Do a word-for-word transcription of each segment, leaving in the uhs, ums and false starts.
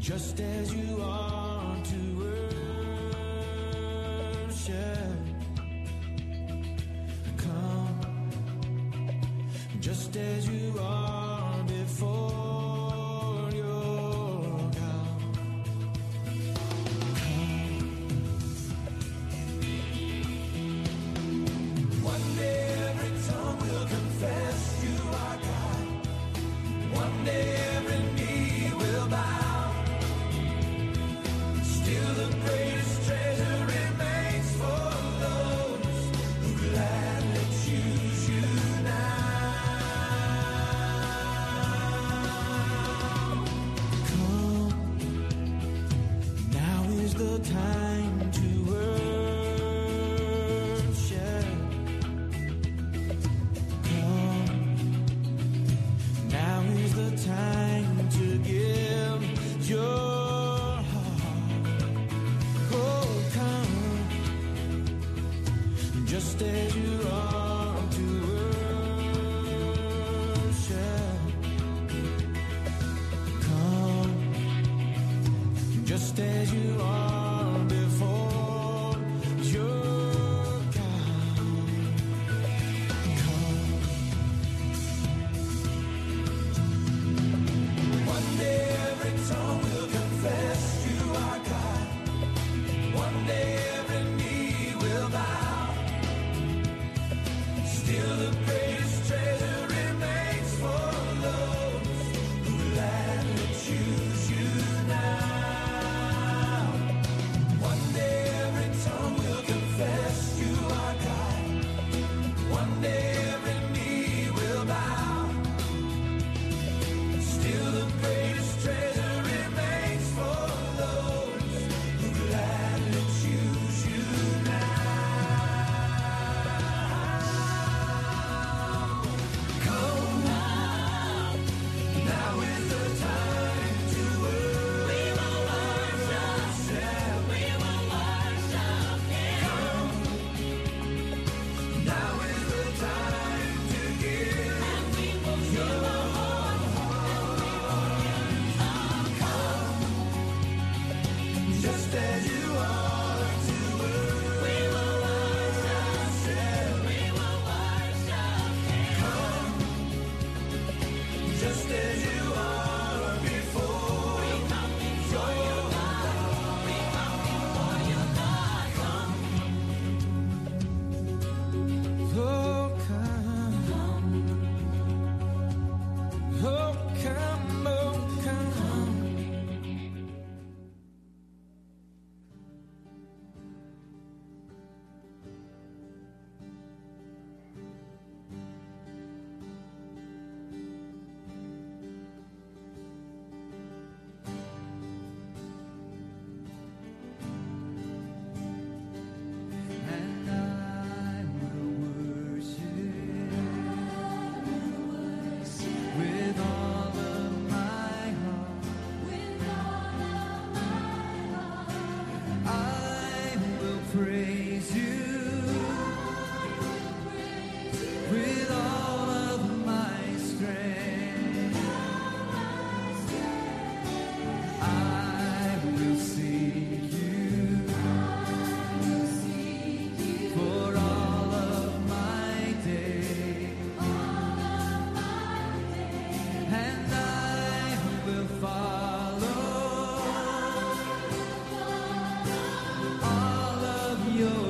just as you are to worship. Come, just as you are before your God. Come. One day every tongue will confess you are God. One day every knee will bow. Still the greatest treasure remains for those who gladly choose you now. Come, now is the time to worship. Come, now is the time to give your just as you are to worship. Come, just as you are before your God. Come. One day every tongue will confess you are God. One day every knee will bow. Still the greatest treasure remains for those who gladly choose you now. One day every tongue will confess you are God. One day every knee will bow. Still the greatest treasure remains for those who gladly choose you now. Your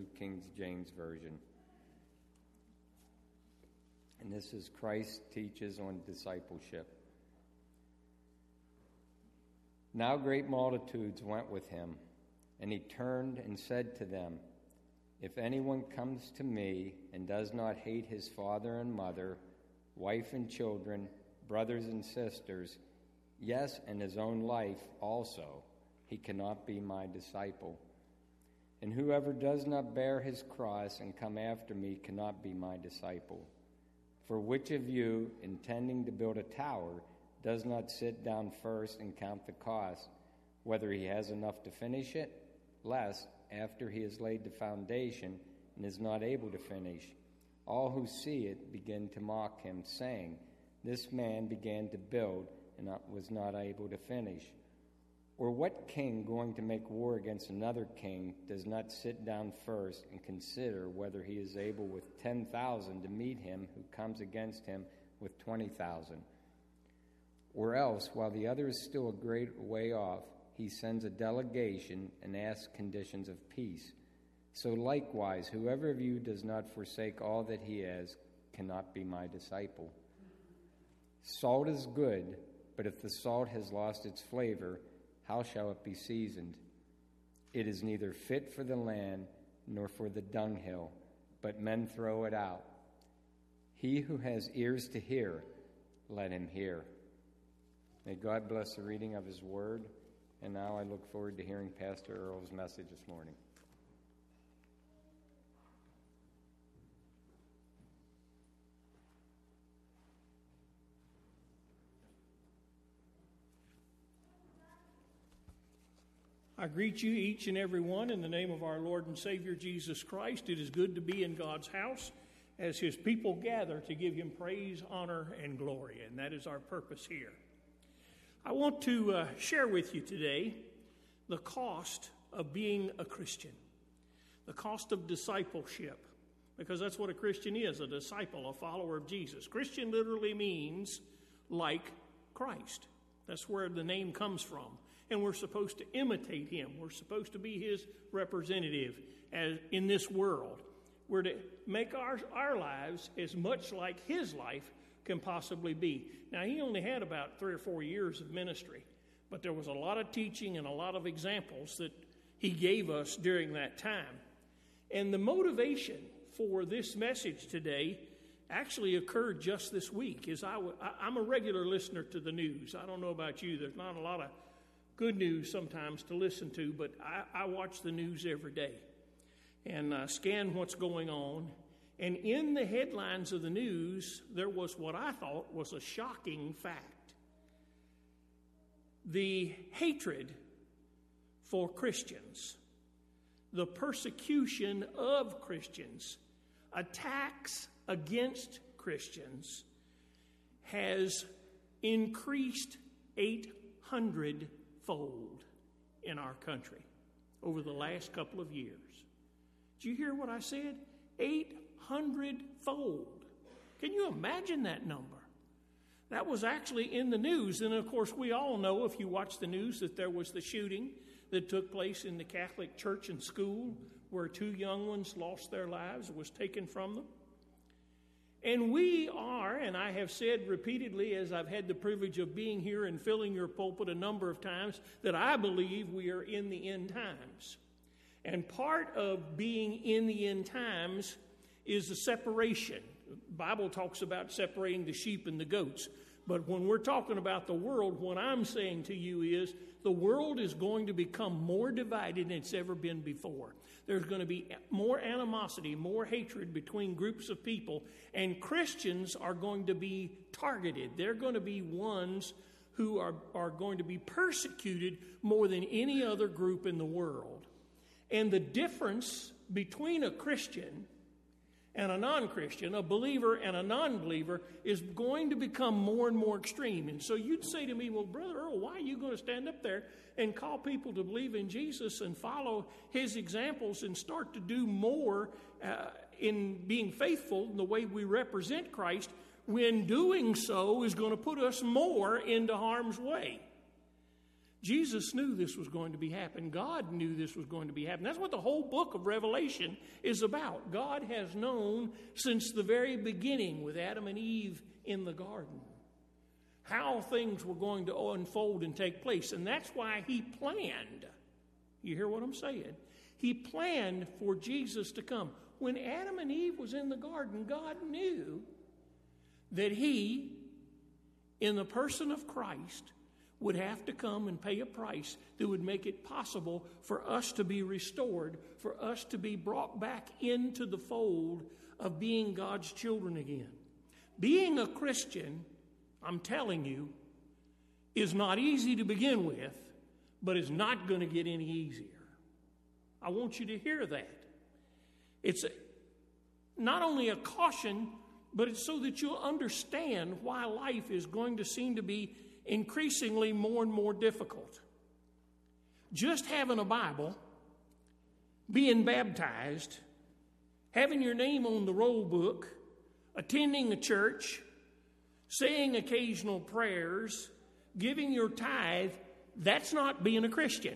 New King James Version. And this is Christ teaches on discipleship. Now great multitudes went with him, and he turned and said to them, If anyone comes to me and does not hate his father and mother, wife and children, brothers and sisters, yes, and his own life also, he cannot be my disciple. And whoever does not bear his cross and come after me cannot be my disciple. For which of you, intending to build a tower, does not sit down first and count the cost, whether he has enough to finish it, lest, after he has laid the foundation and is not able to finish, all who see it begin to mock him, saying, This man began to build and was not able to finish. Or what king going to make war against another king does not sit down first and consider whether he is able with ten thousand to meet him who comes against him with twenty thousand? Or else, while the other is still a great way off, he sends a delegation and asks conditions of peace. So likewise, whoever of you does not forsake all that he has cannot be my disciple. Salt is good, but if the salt has lost its flavor, how shall it be seasoned? It is neither fit for the land nor for the dunghill, but men throw it out. He who has ears to hear, let him hear. May God bless the reading of his word. And now I look forward to hearing Pastor Earl's message this morning. I greet you, each and every one, in the name of our Lord and Savior Jesus Christ. It is good to be in God's house as his people gather to give him praise, honor, and glory, and that is our purpose here. I want to uh, share with you today the cost of being a Christian, the cost of discipleship, because that's what a Christian is, a disciple, a follower of Jesus. Christian literally means like Christ. That's where the name comes from. And we're supposed to imitate him. We're supposed to be his representative as in this world. We're to make our, our lives as much like his life can possibly be. Now, he only had about three or four years of ministry, but there was a lot of teaching and a lot of examples that he gave us during that time. And the motivation for this message today actually occurred just this week. As I w- I, I'm a regular listener to the news. I don't know about you. There's not a lot of good news sometimes to listen to, but I, I watch the news every day and uh, scan what's going on. And in the headlines of the news, there was what I thought was a shocking fact. The hatred for Christians, the persecution of Christians, attacks against Christians has increased eight hundred fold in our country over the last couple of years. Did you hear what I said? eight hundred fold. Can you imagine that number? That was actually in the news. And of course, we all know, if you watch the news, that there was the shooting that took place in the Catholic church and school where two young ones lost their lives. It was taken from them. And we are, and I have said repeatedly as I've had the privilege of being here and filling your pulpit a number of times, that I believe we are in the end times. And part of being in the end times is the separation. The Bible talks about separating the sheep and the goats. But when we're talking about the world, what I'm saying to you is the world is going to become more divided than it's ever been before. There's going to be more animosity, more hatred between groups of people, and Christians are going to be targeted. They're going to be ones who are, are going to be persecuted more than any other group in the world. And the difference between a Christian and a non-Christian, a believer and a non-believer, is going to become more and more extreme. And so you'd say to me, well, Brother Earl, why are you going to stand up there and call people to believe in Jesus and follow his examples and start to do more uh, in being faithful in the way we represent Christ, when doing so is going to put us more into harm's way? Jesus knew this was going to be happening. God knew this was going to be happening. That's what the whole book of Revelation is about. God has known since the very beginning with Adam and Eve in the garden how things were going to unfold and take place. And that's why he planned. You hear what I'm saying? He planned for Jesus to come. When Adam and Eve was in the garden, God knew that he, in the person of Christ, would have to come and pay a price that would make it possible for us to be restored, for us to be brought back into the fold of being God's children again. Being a Christian, I'm telling you, is not easy to begin with, but is not going to get any easier. I want you to hear that. It's a, not only a caution, but it's so that you'll understand why life is going to seem to be increasingly more and more difficult. Just having a Bible, being baptized, having your name on the roll book, attending a church, saying occasional prayers, giving your tithe, that's not being a Christian.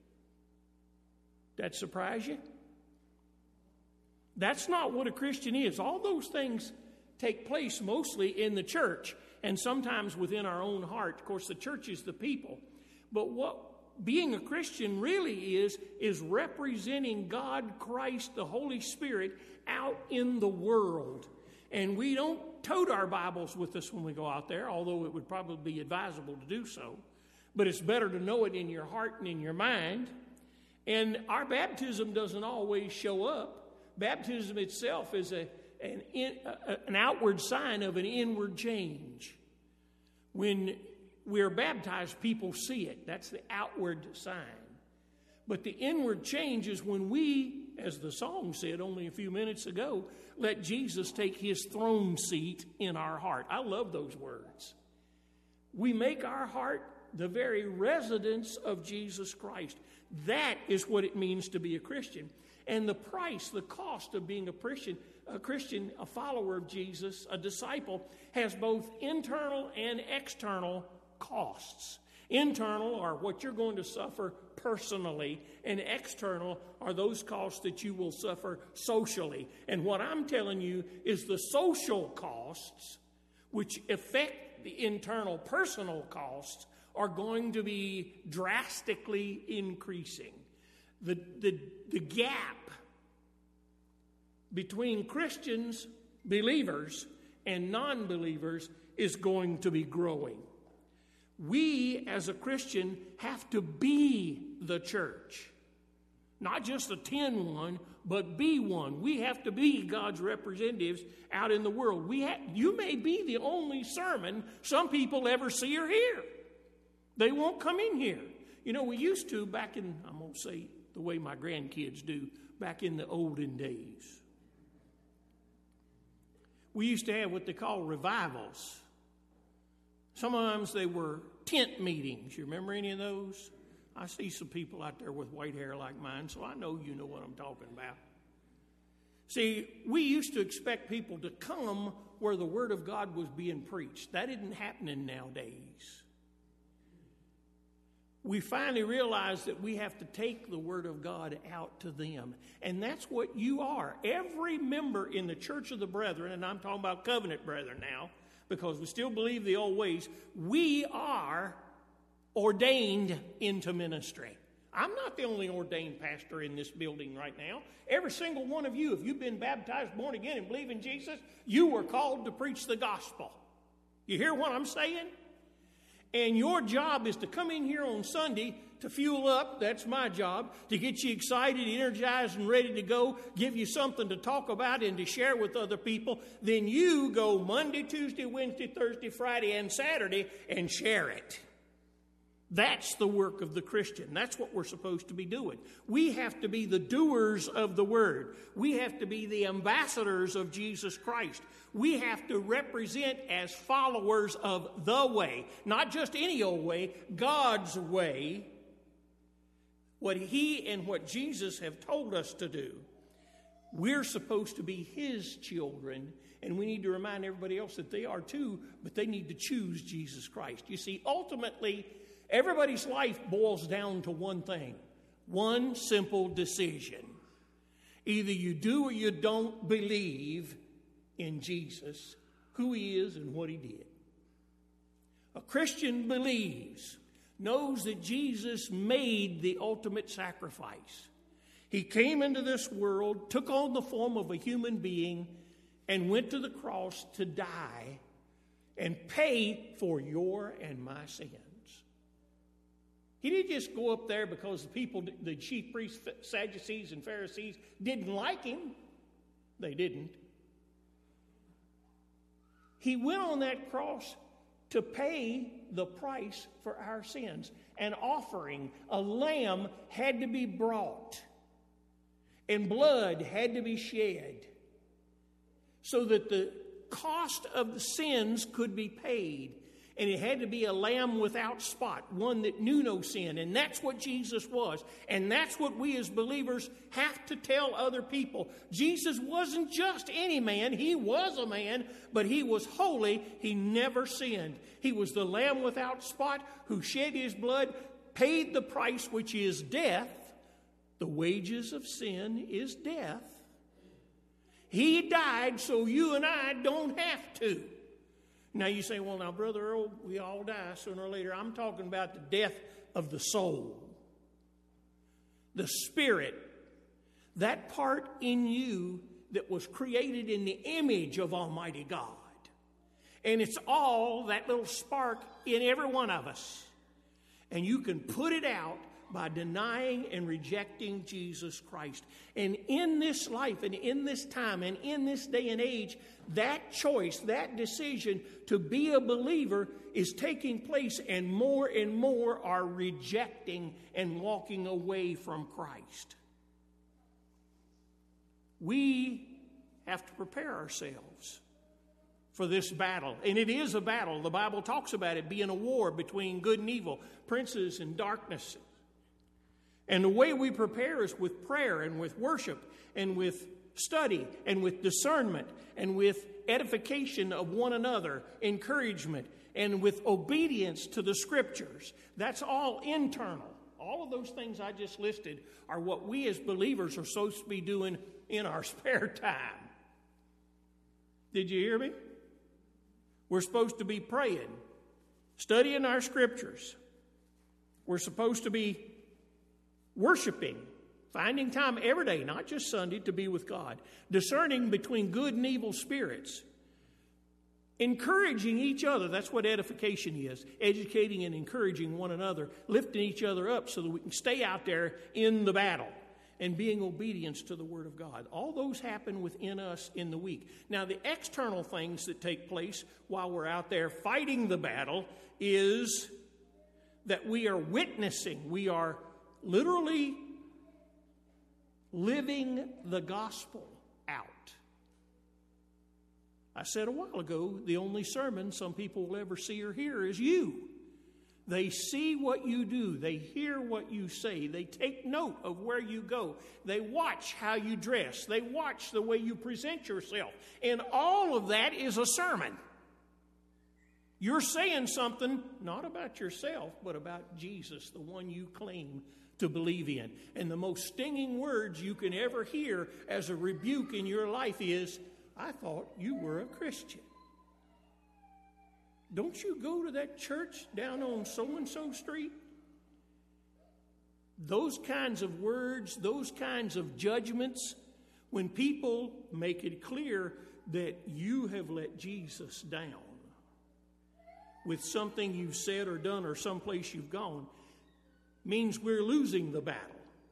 That surprise you? That's not what a Christian is. All those things take place mostly in the church and sometimes within our own heart. Of course, the church is the people. But what being a Christian really is, is representing God, Christ, the Holy Spirit out in the world. And we don't tote our Bibles with us when we go out there, although it would probably be advisable to do so. But it's better to know it in your heart and in your mind. And our baptism doesn't always show up. Baptism itself is a An, in, uh, an outward sign of an inward change. When we're baptized, people see it. That's the outward sign. But the inward change is when we, as the song said only a few minutes ago, let Jesus take his throne seat in our heart. I love those words. We make our heart the very residence of Jesus Christ. That is what it means to be a Christian. And the price, the cost of being a Christian, a Christian, a follower of Jesus, a disciple, has both internal and external costs. Internal are what you're going to suffer personally, and external are those costs that you will suffer socially. And what I'm telling you is the social costs, which affect the internal personal costs, are going to be drastically increasing. The, the, the gap between Christians, believers, and non-believers is going to be growing. We, as a Christian, have to be the church. Not just attend one, but be one. We have to be God's representatives out in the world. We ha- you may be the only sermon some people ever see or hear. They won't come in here. You know, we used to back in, I'm going to say the way my grandkids do, back in the olden days. We used to have what they call revivals. Sometimes they were tent meetings. You remember any of those? I see some people out there with white hair like mine, so I know you know what I'm talking about. See, we used to expect people to come where the Word of God was being preached. That isn't happening nowadays. We finally realized that we have to take the Word of God out to them. And that's what you are. Every member in the Church of the Brethren, and I'm talking about covenant brethren now, because we still believe the old ways, we are ordained into ministry. I'm not the only ordained pastor in this building right now. Every single one of you, if you've been baptized, born again, and believe in Jesus, you were called to preach the gospel. You hear what I'm saying? And your job is to come in here on Sunday to fuel up. That's my job, to get you excited, energized, and ready to go, give you something to talk about and to share with other people. Then you go Monday, Tuesday, Wednesday, Thursday, Friday, and Saturday and share it. That's the work of the Christian. That's what we're supposed to be doing. We have to be the doers of the word. We have to be the ambassadors of Jesus Christ. We have to represent as followers of the way, not just any old way, God's way, what he and what Jesus have told us to do. We're supposed to be his children, and we need to remind everybody else that they are too, but they need to choose Jesus Christ. You see, ultimately, Everybody's life boils down to one thing, one simple decision. Either you do or you don't believe in Jesus, who he is and what he did. A Christian believes, knows that Jesus made the ultimate sacrifice. He came into this world, took on the form of a human being, and went to the cross to die and pay for your and my sins. He didn't just go up there because the people, the chief priests, Sadducees, and Pharisees didn't like him. They didn't. He went on that cross to pay the price for our sins. An offering, a lamb had to be brought, and blood had to be shed so that the cost of the sins could be paid. And it had to be a lamb without spot, one that knew no sin. And that's what Jesus was. And that's what we as believers have to tell other people. Jesus wasn't just any man. He was a man, but he was holy. He never sinned. He was the lamb without spot who shed his blood, paid the price, which is death. The wages of sin is death. He died so you and I don't have to. Now you say, well, now, Brother Earl, we all die sooner or later. I'm talking about the death of the soul. The spirit. That part in you that was created in the image of Almighty God. And it's all that little spark in every one of us. And you can put it out by denying and rejecting Jesus Christ. And in this life and in this time and in this day and age, that choice, that decision to be a believer is taking place, and more and more are rejecting and walking away from Christ. We have to prepare ourselves for this battle. And it is a battle. The Bible talks about it being a war between good and evil, princes and darkness. And the way we prepare is with prayer and with worship and with study and with discernment and with edification of one another, encouragement, and with obedience to the Scriptures. That's all internal. All of those things I just listed are what we as believers are supposed to be doing in our spare time. Did you hear me? We're supposed to be praying, studying our Scriptures. We're supposed to be worshiping, finding time every day, not just Sunday, to be with God. Discerning between good and evil spirits. Encouraging each other. That's what edification is. Educating and encouraging one another. Lifting each other up so that we can stay out there in the battle. And being obedience to the Word of God. All those happen within us in the week. Now, the external things that take place while we're out there fighting the battle is that we are witnessing. We are literally living the gospel out. I said a while ago, the only sermon some people will ever see or hear is you. They see what you do. They hear what you say. They take note of where you go. They watch how you dress. They watch the way you present yourself. And all of that is a sermon. You're saying something not about yourself, but about Jesus, the one you claim to believe in. And the most stinging words you can ever hear as a rebuke in your life is, I thought you were a Christian. Don't you go to that church down on so-and-so street? Those kinds of words, those kinds of judgments, when people make it clear that you have let Jesus down with something you've said or done or someplace you've gone, means we're losing the battle.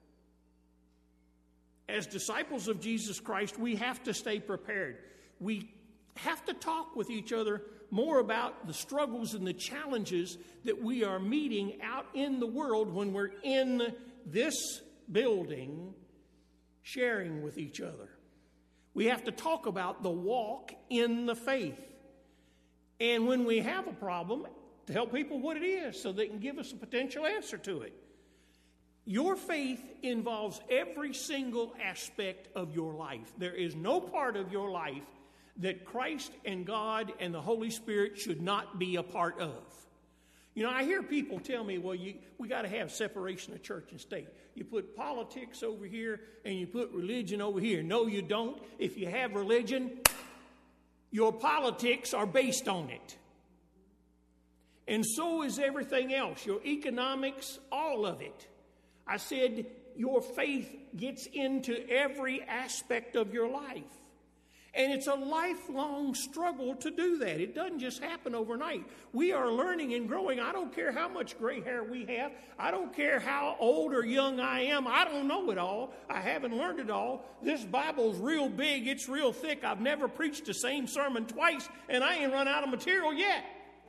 As disciples of Jesus Christ, we have to stay prepared. We have to talk with each other more about the struggles and the challenges that we are meeting out in the world when we're in this building sharing with each other. We have to talk about the walk in the faith. And when we have a problem, to help people what it is so they can give us a potential answer to it. Your faith involves every single aspect of your life. There is no part of your life that Christ and God and the Holy Spirit should not be a part of. You know, I hear people tell me, well, you, we got to have separation of church and state. You put politics over here and you put religion over here. No, you don't. If you have religion, your politics are based on it. And so is everything else, your economics, all of it. I said your faith gets into every aspect of your life. And it's a lifelong struggle to do that. It doesn't just happen overnight. We are learning and growing. I don't care how much gray hair we have. I don't care how old or young I am. I don't know it all. I haven't learned it all. This Bible's real big. It's real thick. I've never preached the same sermon twice, and I ain't run out of material yet.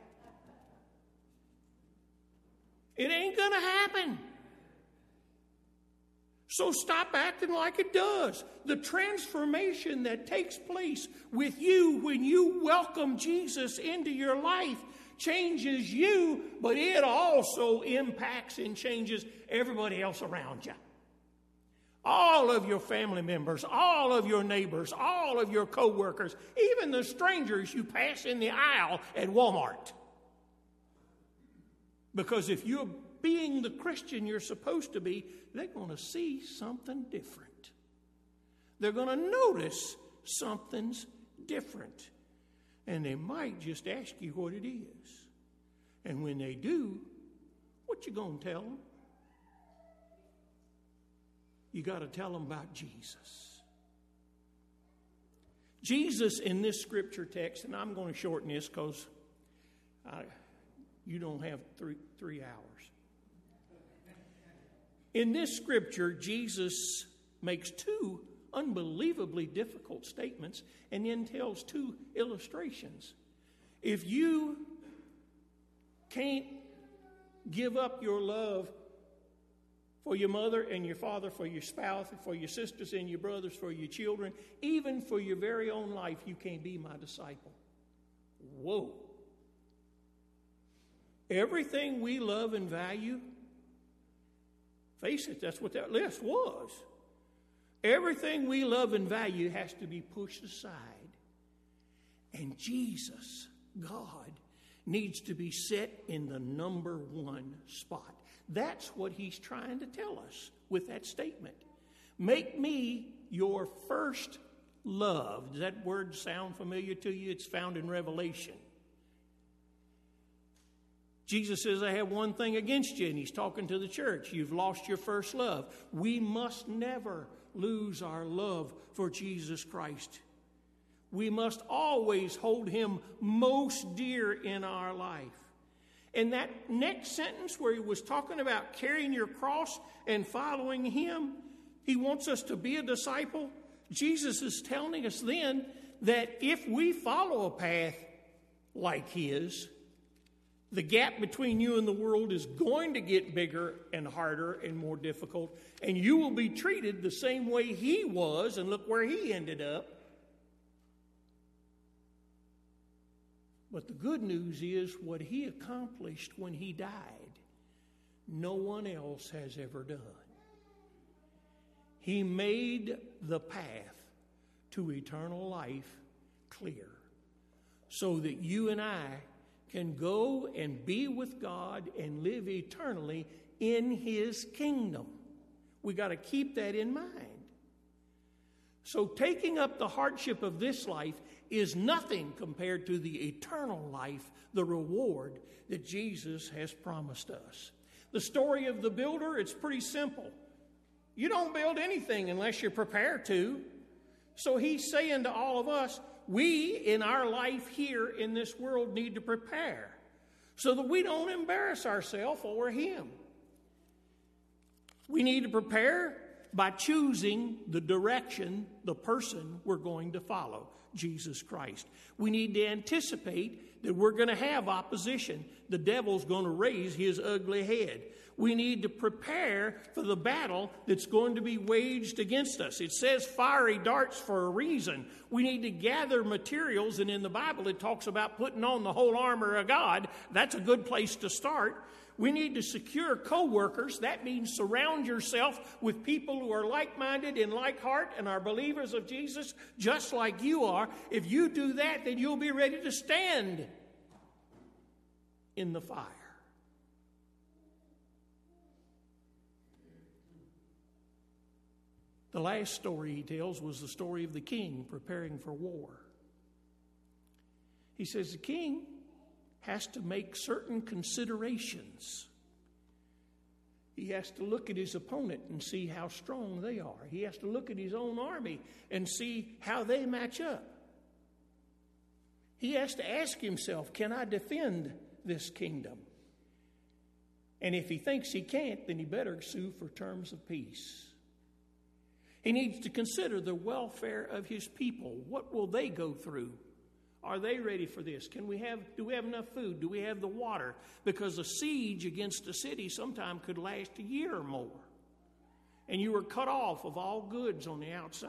It ain't going to happen. So stop acting like it does. The transformation that takes place with you when you welcome Jesus into your life changes you, but it also impacts and changes everybody else around you. All of your family members, all of your neighbors, all of your co-workers, even the strangers you pass in the aisle at Walmart. Because if you're being the Christian you're supposed to be, they're going to see something different. They're going to notice something's different. And they might just ask you what it is. And when they do, what you going to tell them? You got to tell them about Jesus. Jesus in this scripture text, and I'm going to shorten this because you don't have three, three hours. In this scripture, Jesus makes two unbelievably difficult statements and then tells two illustrations. If you can't give up your love for your mother and your father, for your spouse, for your sisters and your brothers, for your children, even for your very own life, you can't be my disciple. Whoa. Everything we love and value, face it, that's what that list was. Everything we love and value has to be pushed aside. And Jesus, God, needs to be set in the number one spot. That's what he's trying to tell us with that statement. Make me your first love. Does that word sound familiar to you? It's found in Revelation. Jesus says, I have one thing against you, and he's talking to the church. You've lost your first love. We must never lose our love for Jesus Christ. We must always hold him most dear in our life. And that next sentence where he was talking about carrying your cross and following him, he wants us to be a disciple. Jesus is telling us then that if we follow a path like his, the gap between you and the world is going to get bigger and harder and more difficult, and you will be treated the same way he was, and look where he ended up. But the good news is what he accomplished when he died, no one else has ever done. He made the path to eternal life clear so that you and I can go and be with God and live eternally in his kingdom. We got to keep that in mind. So taking up the hardship of this life is nothing compared to the eternal life, the reward that Jesus has promised us. The story of the builder, it's pretty simple. You don't build anything unless you're prepared to. So he's saying to all of us, we in our life here in this world need to prepare so that we don't embarrass ourselves or him. We need to prepare by choosing the direction, the person we're going to follow, Jesus Christ. We need to anticipate that we're going to have opposition. The devil's going to raise his ugly head. We need to prepare for the battle that's going to be waged against us. It says fiery darts for a reason. We need to gather materials, and in the Bible it talks about putting on the whole armor of God. That's a good place to start. We need to secure co-workers. That means surround yourself with people who are like-minded and like-heart and are believers of Jesus just like you are. If you do that, then you'll be ready to stand in the fire. The last story he tells was the story of the king preparing for war. He says the king has to make certain considerations. He has to look at his opponent and see how strong they are. He has to look at his own army and see how they match up. He has to ask himself, can I defend this kingdom? And if he thinks he can't, then he better sue for terms of peace. He needs to consider the welfare of his people. What will they go through? Are they ready for this? Can we have, do we have enough food? Do we have the water? Because a siege against a city sometime could last a year or more. And you were cut off of all goods on the outside.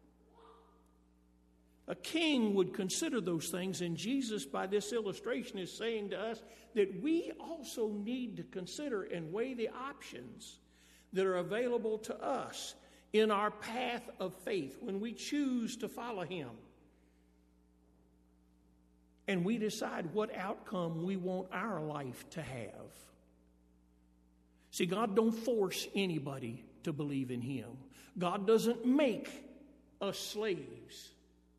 A king would consider those things, and Jesus, by this illustration, is saying to us that we also need to consider and weigh the options that are available to us in our path of faith when we choose to follow him. And we decide what outcome we want our life to have. See, God don't force anybody to believe in him. God doesn't make us slaves.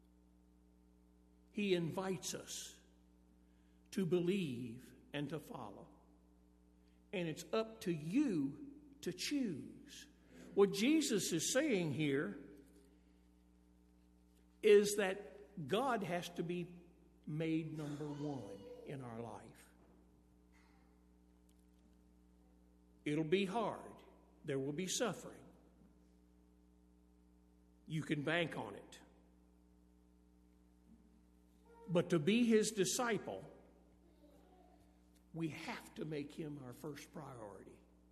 He invites us to believe and to follow. And it's up to you to choose. What Jesus is saying here is that God has to be made number one in our life. It'll be hard. There will be suffering. You can bank on it. But to be his disciple, we have to make him our first priority.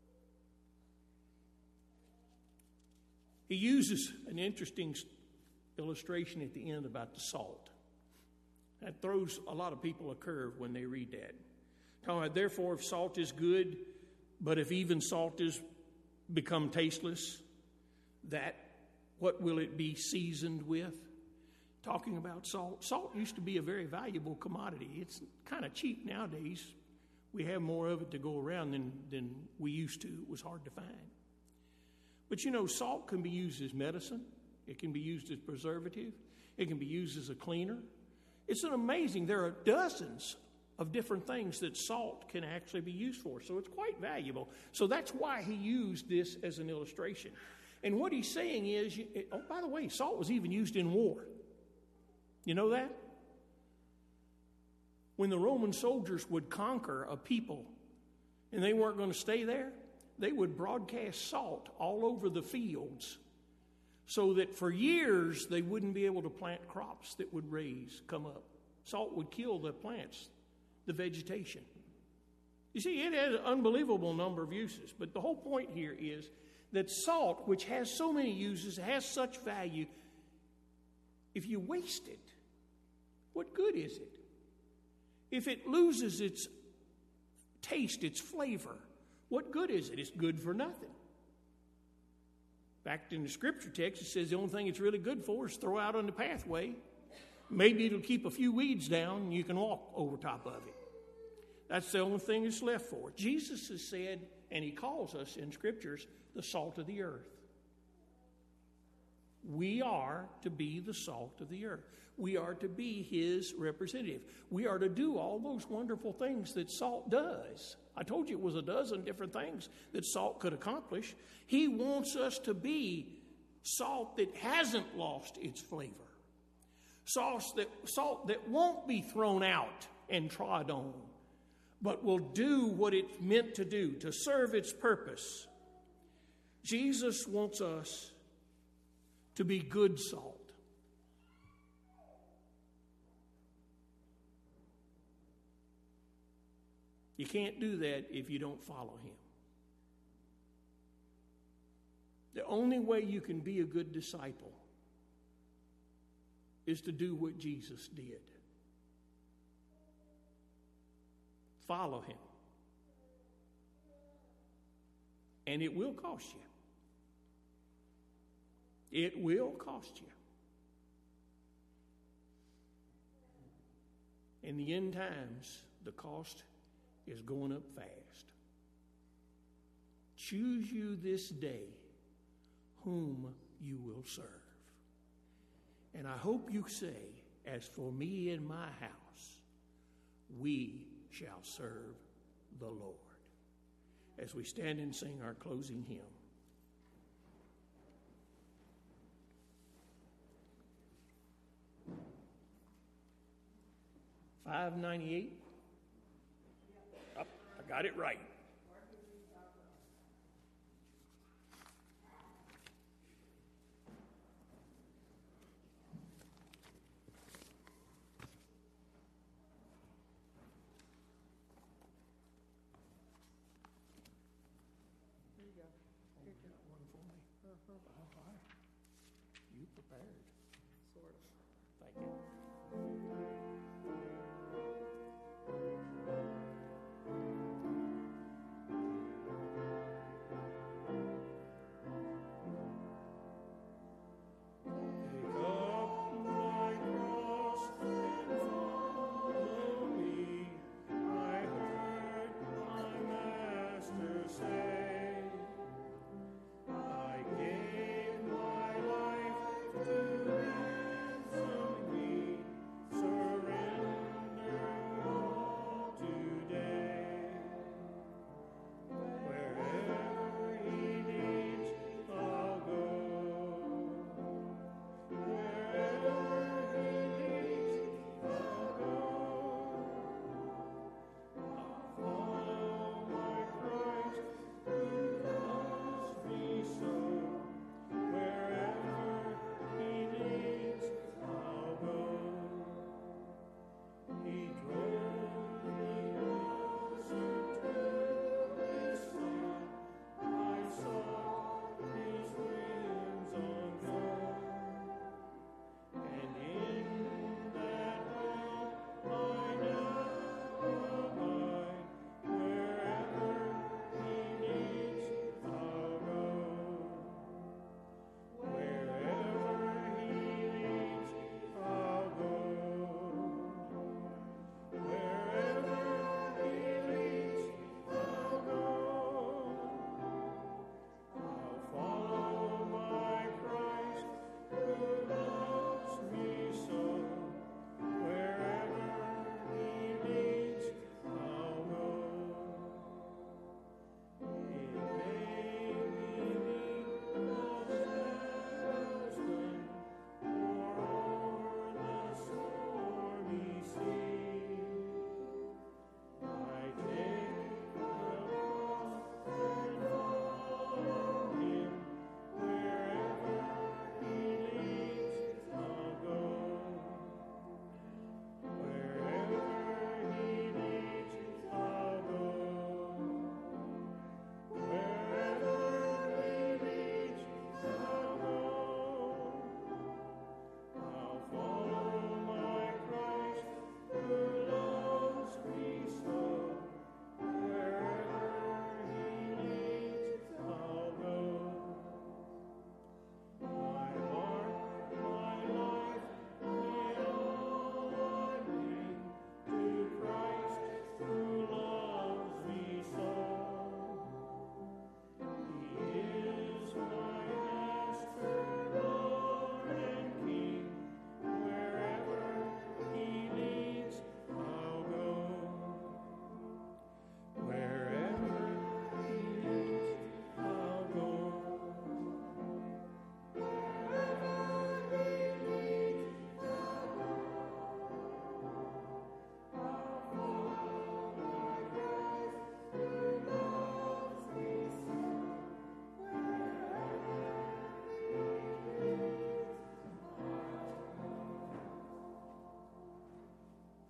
He uses an interesting illustration at the end about the salt. That throws a lot of people a curve when they read that. Talking about, therefore, if salt is good, but if even salt is become tasteless, that what will it be seasoned with? Talking about salt. Salt used to be a very valuable commodity. It's kind of cheap nowadays. We have more of it to go around than, than we used to. It was hard to find. But you know, salt can be used as medicine. It can be used as preservative. It can be used as a cleaner. It's an amazing, there are dozens of different things that salt can actually be used for. So it's quite valuable. So that's why he used this as an illustration. And what he's saying is, oh, by the way, salt was even used in war. You know that? When the Roman soldiers would conquer a people and they weren't going to stay there, they would broadcast salt all over the fields so that for years they wouldn't be able to plant crops that would raise, come up. Salt would kill the plants, the vegetation. You see, it has an unbelievable number of uses, but the whole point here is that salt, which has so many uses, has such value, if you waste it, what good is it? If it loses its taste, its flavor, what good is it? It's good for nothing. Back in the scripture text, it says the only thing it's really good for is throw out on the pathway. Maybe it'll keep a few weeds down and you can walk over top of it. That's the only thing it's left for. Jesus has said, and he calls us in scriptures, the salt of the earth. We are to be the salt of the earth. We are to be his representative. We are to do all those wonderful things that salt does. I told you it was a dozen different things that salt could accomplish. He wants us to be salt that hasn't lost its flavor. Salt that, salt that won't be thrown out and trod on, but will do what it's meant to do, to serve its purpose. Jesus wants us to be good salt. You can't do that if you don't follow him. The only way you can be a good disciple is to do what Jesus did. Follow him. And it will cost you. It will cost you. In the end times, the cost is going up fast. Choose you this day whom you will serve. And I hope you say, as for me and my house, we shall serve the Lord. As we stand and sing our closing hymn. five ninety-eight. Oh, I got it right. There you go. Here you go. One for me. Uh-huh. All right. You prepared.